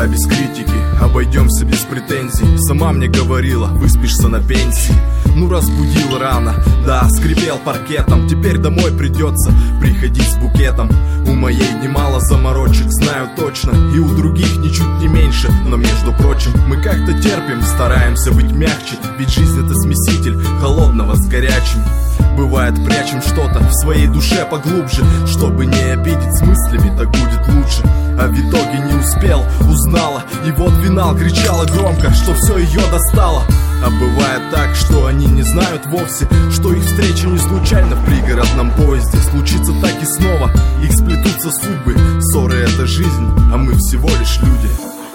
без критики, обойдемся без претензий. Сама мне говорила, выспишься на пенсии. Ну разбудил рано, да, скрипел паркетом. Теперь домой придется приходить с букетом. У моей немало заморочек, знаю точно, и у других ничуть не меньше. Но между прочим, мы как-то терпим, стараемся быть мягче. Ведь жизнь это смеситель холодного с горячим. Бывает, прячем что-то в своей душе поглубже, чтобы не обидеть с мыслями, так будет лучше. А в итоге не успел, узнала. И вот финал, кричала громко, что все ее достало. А бывает так, что они не знают вовсе, что их встреча не случайно в пригородном поезде. Случится так и снова, их сплетутся судьбы. Ссоры это жизнь, а мы всего лишь люди.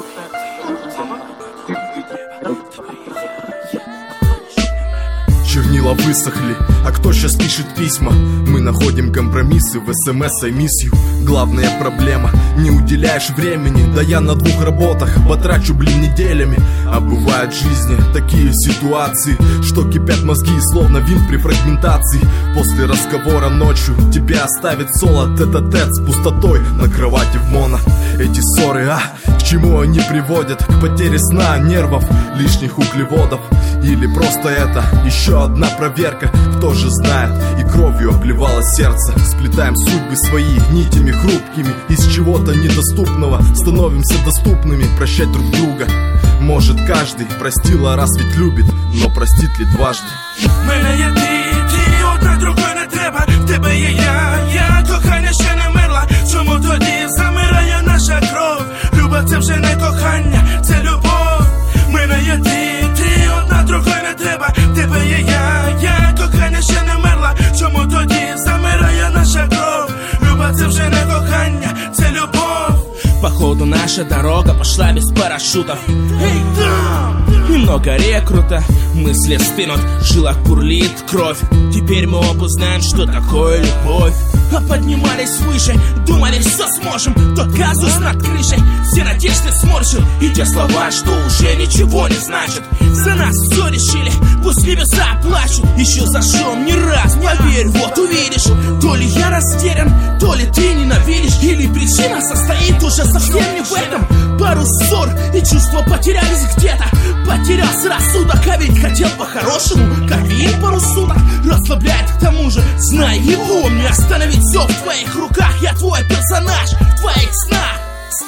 Чернила высохли, а кто сейчас пишет письма? Мы находим компромиссы в СМС I miss you. Главная проблема, не уделяешь времени. Да я на 2 работах потрачу, неделями. А бывают в жизни такие ситуации, что кипят мозги, словно винт при фрагментации. После разговора ночью тебя оставит соло тет-а-тет с пустотой на кровати в моно. Эти ссоры, к чему они приводят? К потере сна, нервов, лишних углеводов. Или просто это еще одна проверка? Кто же знает, и кровью обливало сердце. Сплетаем судьбы свои нитями хрупкими. Из чего-то недоступного становимся доступными. Прощать друг друга может каждый. Простила раз ведь любит, но простит ли дважды? Мене є ти, одна другої не треба. В тебе є я, кохання ще не мерла. Чому тоді замирає наша кров? Люба це вже не кохання, це любов. Мене є ти, одна другої не треба. В тебе є я, кохання ще не мерла. Чому тоді замирає наша кров? Люба це вже не кохання, це любов. Походу наша дорога пошла без парашютов. Эй, там! Немного рекрута, мысли спинут, в жилах бурлит кровь. Теперь мы оба знаем, что такое любовь. А поднимались выше, думали, все сможем. Тот казус над крышей, все надежды сморщил. И те слова, что уже ничего не значат. За нас все решили, пусть небеса плачут. Еще зажжем не раз, поверь, вот увидишь. То ли я растерян, то ли ты ненавидишь. Или причина состоит уже совсем не в этом. Пару ссор и чувства потерялись где-то. Потерялся рассудок, а ведь хотел по-хорошему. Кофеин пару суток расслабляет к тому же. Знай и помни, остановить все в твоих руках. Я твой персонаж в твоих снах.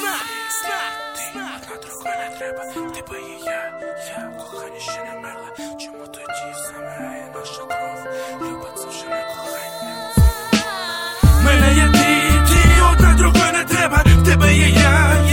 Ти одна другої не треба. Тебе і я, кохання ще не мерла. Чому тоді замирає наша кров? Люба це вже не кохання. Мене є ти, одна другої не треба. Тебе є я.